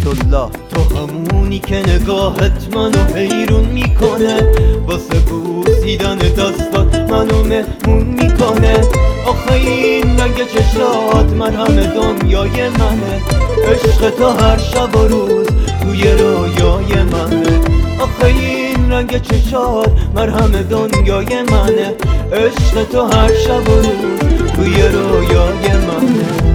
الله. تو همونی که نگاهت منو حیرون میکنه، واسه بوسیدن دستات منو مهمون میکنه. آخه این رنگ چشات مرهم دنیای منه، عشق تو هر شب و روز توی رویای منه. آخه این رنگ چشات مرهم دنیای منه، عشق تو هر شب و روز توی رویای منه.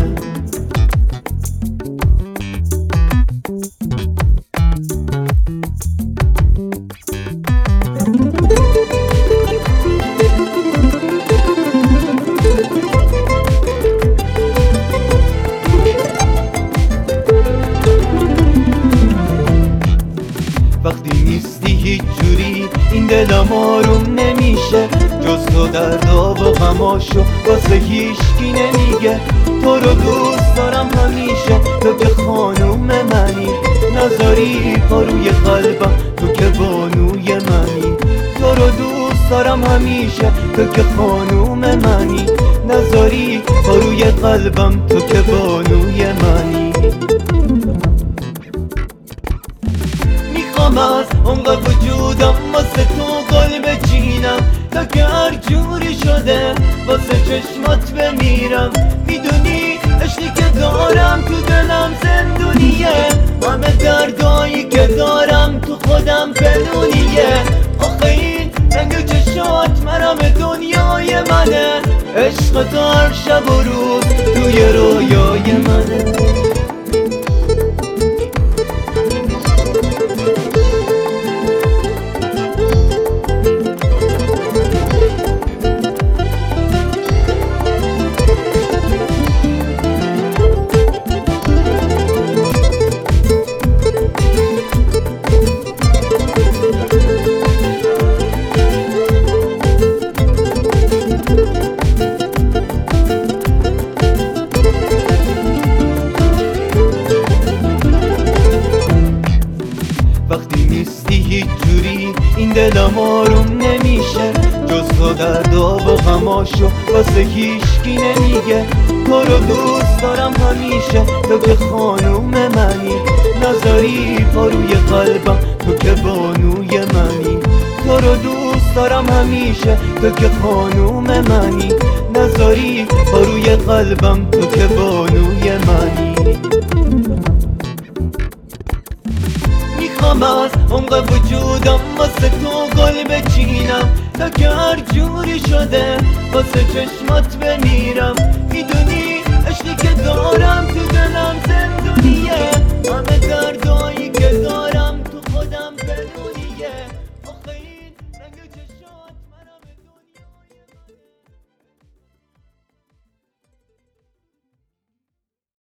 وقتی نیستی هیچ جوری این دلم آروم نمیشه، جز تو دردا و غماشو واسه هیچکی نمیگه. تو رو دوست دارم همیشه، تو که خانوم منی، نذاری پا روی قلبم، تو که بانوی منی. تو رو دوست دارم همیشه، تو که خانوم منی، نذاری پا روی قلبم، تو که بانوی منی. از عمق وجودم واسه تو گل بچینم، تا که هر جوری شده واسه چشمات بمیرم. میدونی عشقی که دارم تو دلم زندونیه، همه دردایی که دارم تو خودم پنونیه. آخه این رنگ چشات مرهم دنیای منه، عشق تو هر شب و روز توی رویای منه. وقتی نیستی هیچ جوری این دلم آروم نمیشه، جز تو دردا و غماشو واسه هیچکی نمیگه. تو رو دوست دارم همیشه، تو که خانوم منی، نذاری پا روی قلبم، تو که بانوی منی. تو رو دوست دارم همیشه، تو که خانوم منی، نذاری پا روی قلبم، تو که بانوی منی. از عمق وجودم واسه تو گل بچینم، تا که هر جوری شده واسه چشمات بمیرم. میدونی عشقی که دارم تو دلم زندونیه، همه